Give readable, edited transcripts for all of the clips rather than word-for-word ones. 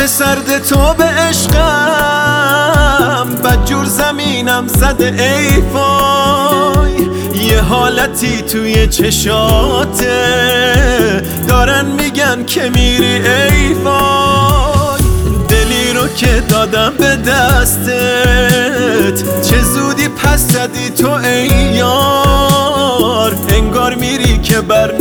سرد تو به عشقم بدجور زمینم زده ای وای. یه حالتی توی چشاته دارن میگن که میری ای وای. دلی رو که دادم به دستت چه زودی پس زدی تو ای یار. انگار میری که بر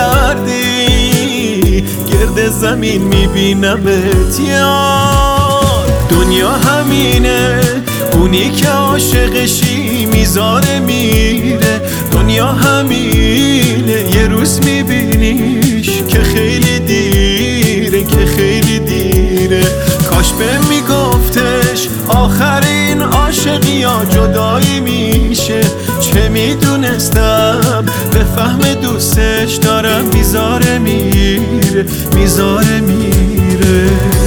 نگردی گرد زمین میبینمت یار. دنیا همینه اونی که عاشقشی میذاره میره. دنیا همینه یه روز میبینیش که خیلی دیره که خیلی دیره. کاش بهم میگفتش آخرین عاشقی ها جدایی میشه. چه میدونستم به فهم دوستش دارم میذاره میره میذاره میره.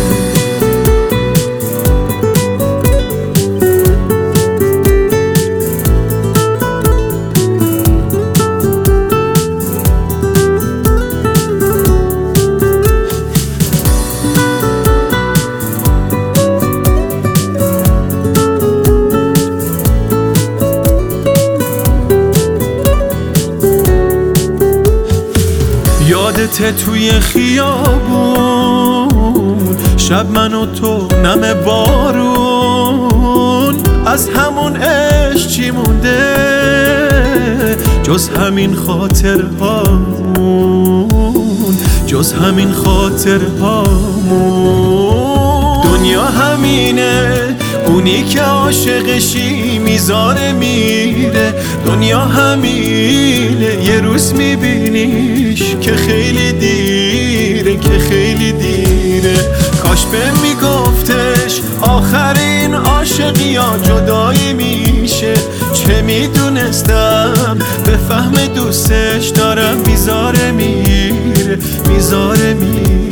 یادت توی خیابون شب من و تو نم بارون. از همون عشق چی مونده جز همین خاطرهامون جز همین خاطرهامون. دنیا همینه اونی که عاشقشی میذاره میره. دنیا همینه یه روز میبینیش که خیلی دیره که خیلی دیره. کاش بهم میگفتش آخرین عاشقی ها جدایی میشه. چه میدونستم به فهم دوستش دارم میذاره میره میذاره میره.